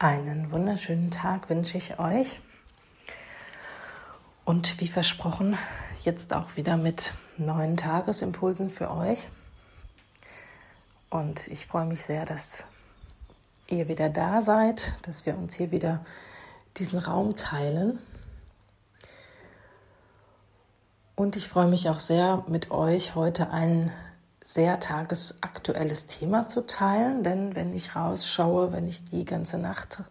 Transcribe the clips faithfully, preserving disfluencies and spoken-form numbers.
Einen wunderschönen Tag wünsche ich euch und wie versprochen jetzt auch wieder mit neuen Tagesimpulsen für euch. Und ich freue mich sehr, dass ihr wieder da seid, dass wir uns hier wieder diesen Raum teilen. Und ich freue mich auch sehr, mit euch heute ein sehr tagesaktuelles Thema zu teilen, denn wenn ich rausschaue, wenn ich die ganze Nacht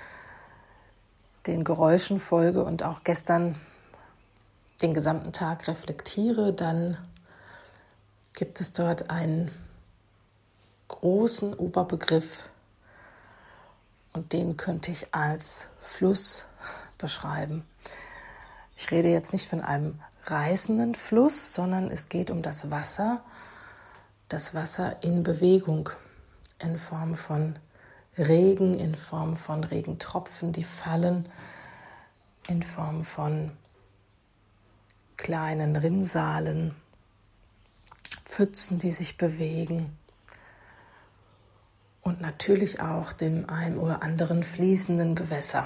den Geräuschen folge und auch gestern den gesamten Tag reflektiere, dann gibt es dort einen großen Oberbegriff und den könnte ich als Fluss beschreiben. Ich rede jetzt nicht von einem reißenden Fluss, sondern es geht um das Wasser, das Wasser in Bewegung, in Form von Regen, in Form von Regentropfen, die fallen, in Form von kleinen Rinnsalen, Pfützen, die sich bewegen und natürlich auch dem ein oder anderen fließenden Gewässer.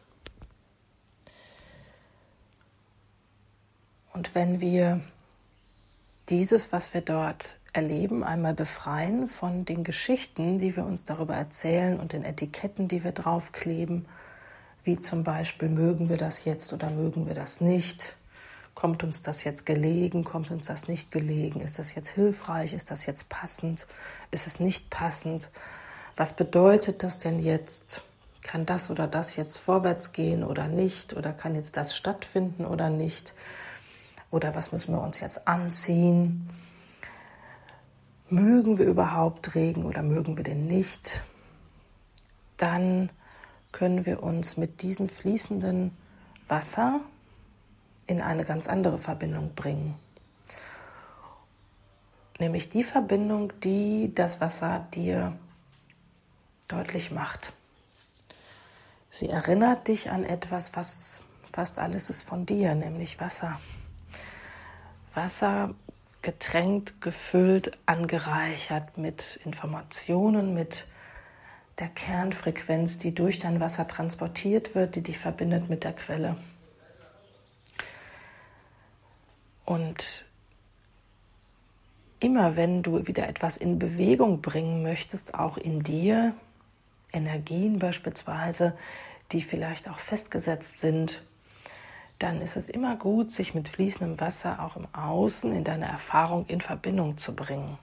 Und wenn wir dieses, was wir dort erleben, einmal befreien von den Geschichten, die wir uns darüber erzählen und den Etiketten, die wir draufkleben, wie zum Beispiel, mögen wir das jetzt oder mögen wir das nicht? Kommt uns das jetzt gelegen? Kommt uns das nicht gelegen? Ist das jetzt hilfreich? Ist das jetzt passend? Ist es nicht passend? Was bedeutet das denn jetzt? Kann das oder das jetzt vorwärts gehen oder nicht? Oder kann jetzt das stattfinden oder nicht? Oder was müssen wir uns jetzt anziehen? Mögen wir überhaupt Regen oder mögen wir den nicht? Dann können wir uns mit diesem fließenden Wasser in eine ganz andere Verbindung bringen. Nämlich die Verbindung, die das Wasser dir deutlich macht. Sie erinnert dich an etwas, was fast alles ist von dir, nämlich Wasser. Wasser getränkt, gefüllt, angereichert mit Informationen, mit der Kernfrequenz, die durch dein Wasser transportiert wird, die dich verbindet mit der Quelle. Und immer wenn du wieder etwas in Bewegung bringen möchtest, auch in dir, Energien beispielsweise, die vielleicht auch festgesetzt sind, dann ist es immer gut, sich mit fließendem Wasser auch im Außen in deiner Erfahrung in Verbindung zu bringen.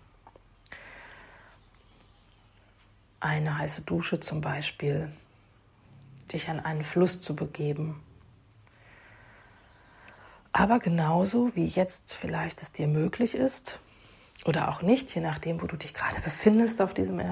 Eine heiße Dusche zum Beispiel, dich an einen Fluss zu begeben. Aber genauso wie jetzt vielleicht es dir möglich ist oder auch nicht, je nachdem, wo du dich gerade befindest auf diesem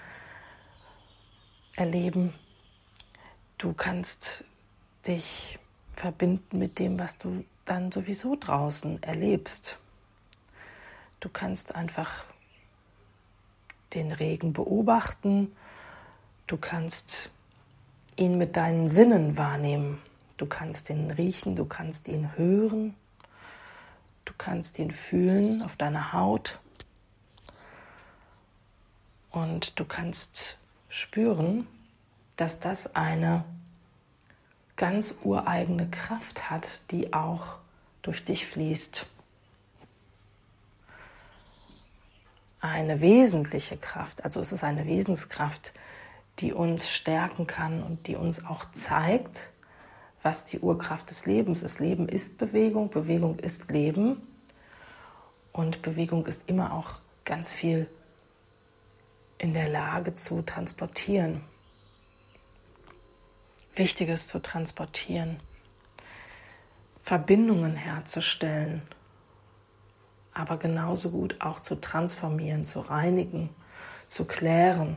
Erderleben, du kannst dich verbinden mit dem, was du dann sowieso draußen erlebst. Du kannst einfach den Regen beobachten, du kannst ihn mit deinen Sinnen wahrnehmen, du kannst ihn riechen, du kannst ihn hören, du kannst ihn fühlen auf deiner Haut und du kannst spüren, dass das eine ganz ureigene Kraft hat, die auch durch dich fließt. Eine wesentliche Kraft, also es ist eine Wesenskraft, die uns stärken kann und die uns auch zeigt, was die Urkraft des Lebens ist. Leben ist Bewegung, Bewegung ist Leben und Bewegung ist immer auch ganz viel in der Lage zu transportieren. Wichtiges zu transportieren, Verbindungen herzustellen, aber genauso gut auch zu transformieren, zu reinigen, zu klären,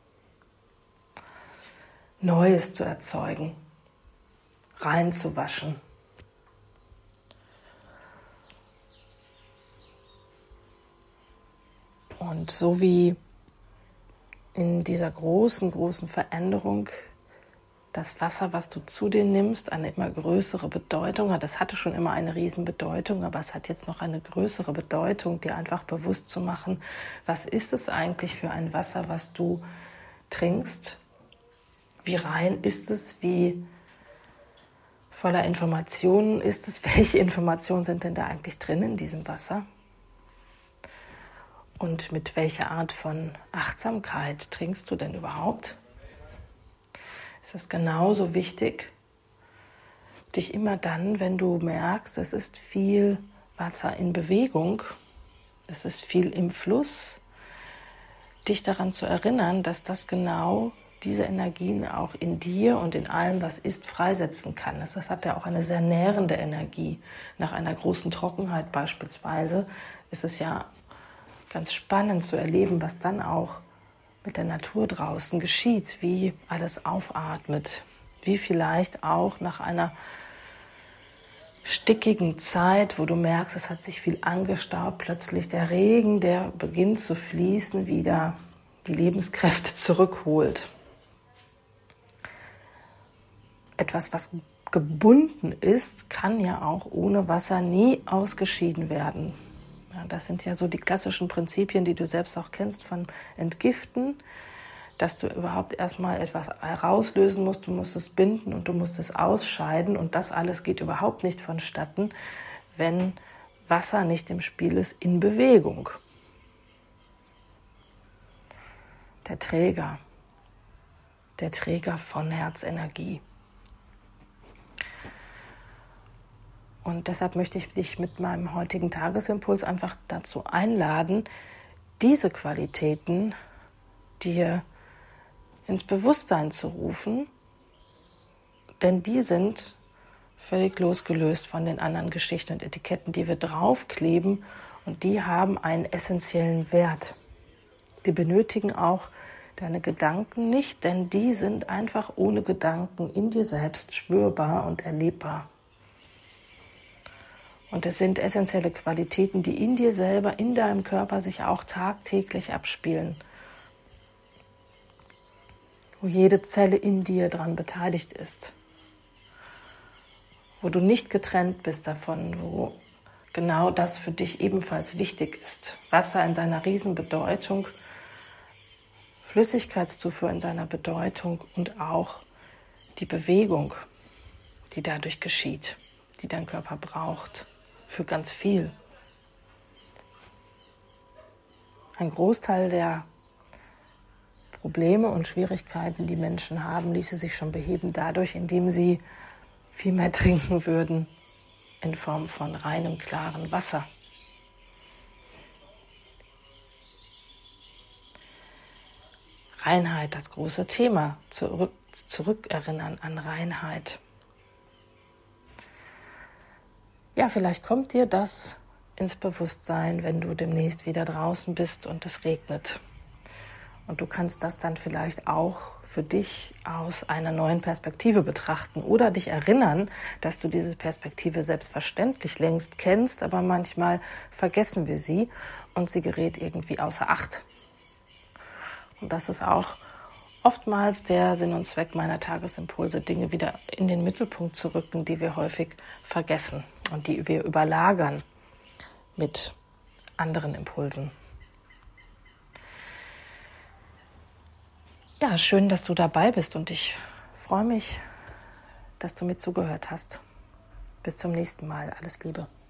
Neues zu erzeugen, reinzuwaschen. Und so wie in dieser großen, großen Veränderung das Wasser, was du zu dir nimmst, eine immer größere Bedeutung hat. Das hatte schon immer eine Riesenbedeutung, aber es hat jetzt noch eine größere Bedeutung, dir einfach bewusst zu machen, was ist es eigentlich für ein Wasser, was du trinkst? Wie rein ist es? Wie voller Informationen ist es? Welche Informationen sind denn da eigentlich drin in diesem Wasser? Und mit welcher Art von Achtsamkeit trinkst du denn überhaupt? Es ist genauso wichtig, dich immer dann, wenn du merkst, es ist viel Wasser in Bewegung, es ist viel im Fluss, dich daran zu erinnern, dass das genau diese Energien auch in dir und in allem, was ist, freisetzen kann. Das hat ja auch eine sehr nährende Energie. Nach einer großen Trockenheit beispielsweise ist es ja ganz spannend zu erleben, was dann auch mit der Natur draußen geschieht, wie alles aufatmet, wie vielleicht auch nach einer stickigen Zeit, wo du merkst, es hat sich viel angestaubt, plötzlich der Regen, der beginnt zu fließen, wieder die Lebenskräfte zurückholt. Etwas, was gebunden ist, kann ja auch ohne Wasser nie ausgeschieden werden. Ja, das sind ja so die klassischen Prinzipien, die du selbst auch kennst von Entgiften, dass du überhaupt erstmal etwas herauslösen musst, du musst es binden und du musst es ausscheiden und das alles geht überhaupt nicht vonstatten, wenn Wasser nicht im Spiel ist, in Bewegung. Der Träger, der Träger von Herzenergie. Und deshalb möchte ich dich mit meinem heutigen Tagesimpuls einfach dazu einladen, diese Qualitäten dir ins Bewusstsein zu rufen, denn die sind völlig losgelöst von den anderen Geschichten und Etiketten, die wir draufkleben, und die haben einen essentiellen Wert. Die benötigen auch deine Gedanken nicht, denn die sind einfach ohne Gedanken in dir selbst spürbar und erlebbar. Und es sind essentielle Qualitäten, die in dir selber, in deinem Körper sich auch tagtäglich abspielen. Wo jede Zelle in dir dran beteiligt ist. Wo du nicht getrennt bist davon, wo genau das für dich ebenfalls wichtig ist. Wasser in seiner Riesenbedeutung, Flüssigkeitszufuhr in seiner Bedeutung und auch die Bewegung, die dadurch geschieht, die dein Körper braucht. Für ganz viel. Ein Großteil der Probleme und Schwierigkeiten, die Menschen haben, ließe sich schon beheben dadurch, indem sie viel mehr trinken würden in Form von reinem, klaren Wasser. Reinheit, das große Thema. Zurück, zurückerinnern an Reinheit. Ja, vielleicht kommt dir das ins Bewusstsein, wenn du demnächst wieder draußen bist und es regnet. Und du kannst das dann vielleicht auch für dich aus einer neuen Perspektive betrachten oder dich erinnern, dass du diese Perspektive selbstverständlich längst kennst, aber manchmal vergessen wir sie und sie gerät irgendwie außer Acht. Und das ist auch oftmals der Sinn und Zweck meiner Tagesimpulse, Dinge wieder in den Mittelpunkt zu rücken, die wir häufig vergessen und die wir überlagern mit anderen Impulsen. Ja, schön, dass du dabei bist und ich freue mich, dass du mir zugehört hast. Bis zum nächsten Mal. Alles Liebe.